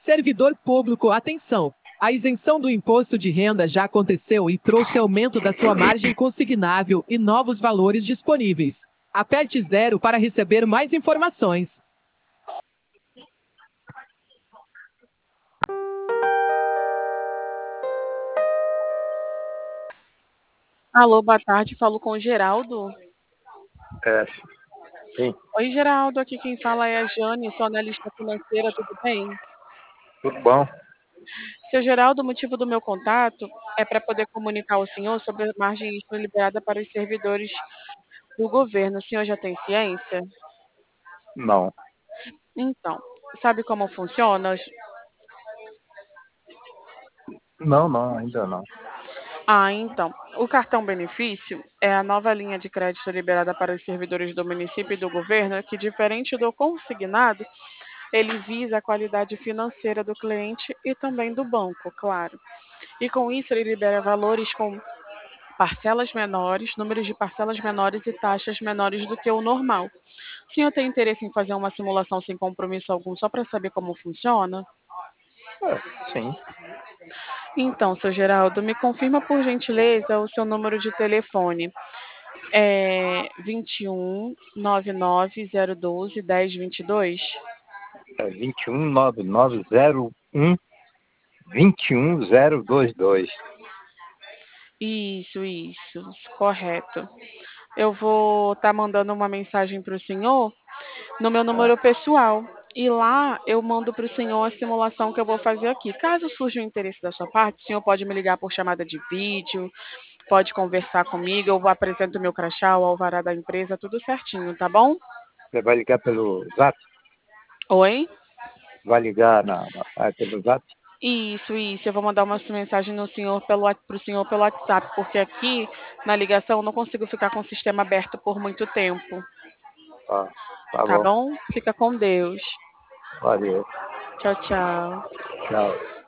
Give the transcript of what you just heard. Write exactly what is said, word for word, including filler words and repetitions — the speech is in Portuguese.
Servidor público, atenção! A isenção do imposto de renda já aconteceu e trouxe aumento da sua margem consignável e novos valores disponíveis. Aperte zero para receber mais informações. Alô, boa tarde, falo com o Geraldo. É, sim, Oi, Geraldo, aqui quem fala é a Jane, sou analista financeira, tudo bem? tudo bom. Seu Geraldo, o motivo do meu contato é para poder comunicar ao senhor sobre a margem extra liberada para os servidores do governo. O senhor já tem ciência? Não, Então, sabe como funciona? não, não, ainda não. Ah, então, o cartão benefício é a nova linha de crédito liberada para os servidores do município e do governo, que, diferente do consignado, ele visa a qualidade financeira do cliente e também do banco, claro. E com isso, ele libera valores com parcelas menores, números de parcelas menores e taxas menores do que o normal. O senhor tem interesse em fazer uma simulação sem compromisso algum, só para saber como funciona? É, sim, Então, seu Geraldo, me confirma por gentileza o seu número de telefone. É vinte e um, nove nove zero um dois, um zero dois dois? é vinte e um, nove nove zero um, vinte e um, zero dois dois. Isso, isso, correto. Eu vou estar mandando uma mensagem para o senhor no meu Tá, número pessoal. E lá eu mando para o senhor a simulação que eu vou fazer aqui. Caso surja o interesse da sua parte, o senhor pode me ligar por chamada de vídeo, pode conversar comigo, eu apresento meu crachá, o alvará da empresa, tudo certinho, tá bom? você vai ligar pelo Zap? Oi? Vai ligar na, na, ah, pelo Zap? Isso, isso. Eu vou mandar uma mensagem no senhor pelo, wa- pro senhor pelo WhatsApp, porque aqui na ligação eu não consigo ficar com o sistema aberto por muito tempo, Tá, tá tá bom. bom? Fica com Deus. Valeu. Tchau, tchau. Tchau.